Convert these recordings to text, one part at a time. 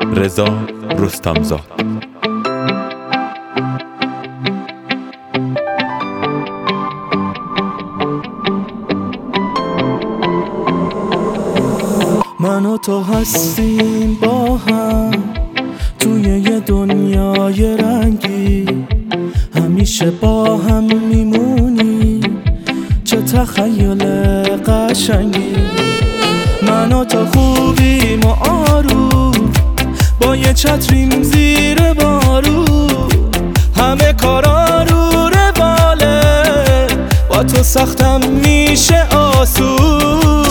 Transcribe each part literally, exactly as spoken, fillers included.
رضا رستمزاد. من و تو هستیم با هم توی یه دنیای رنگی، همیشه با هم میمونی، چه تخیل قشنگی. من و تو خوبیم و آروم با یه چتریم زیر بارون، همه کارا رو رواله، با تو سختم میشه آسون.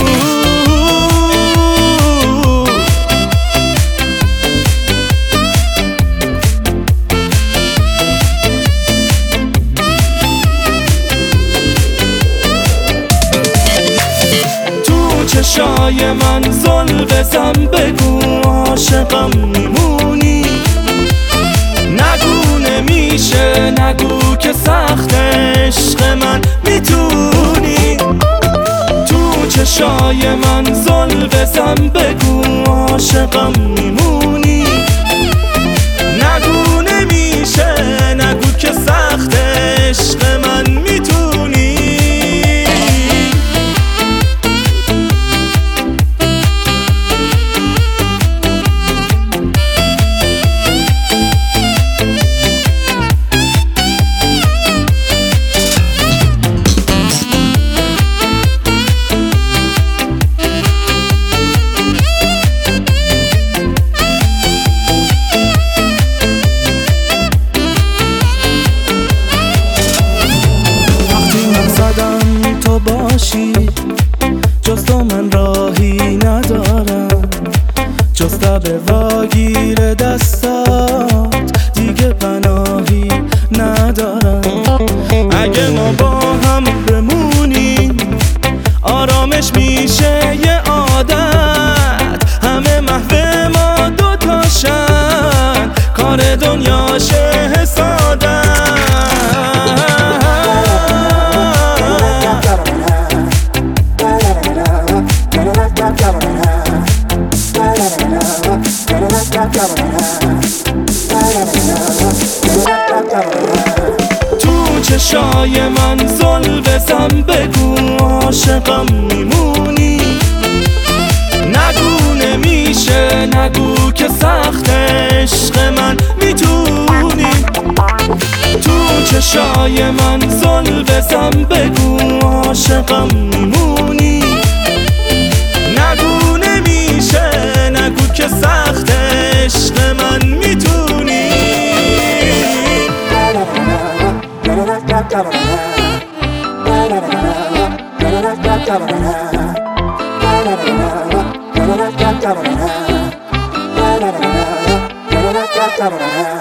چشای من زل بزن، بگو عاشقم میمونی، نگو نمیشه، نگو که سخت عشق من میتونی. تو چشای من زل بزن، بگو عاشقم میمونی، نگو نمیشه، نگو که سخت عشق من میتونی. باشی جز تو من راهی ندارم، جز تب واگیر دستات دیگه پناهی ندارم. اگه ما با هم بمونیم آرامش میشه یه عادت، همه محو ما دوتاشن، کار دنیاشه حسادت. تو چشای من زل بزن، بگو عاشقم میمونی، نگو نمیشه، نگو که سخت عشق من میتونی. تو چشای من زل بزن، بگو عاشقم میمونی، نگو نمیشه، نگو که سخت عشق من میتونی. Da da da da.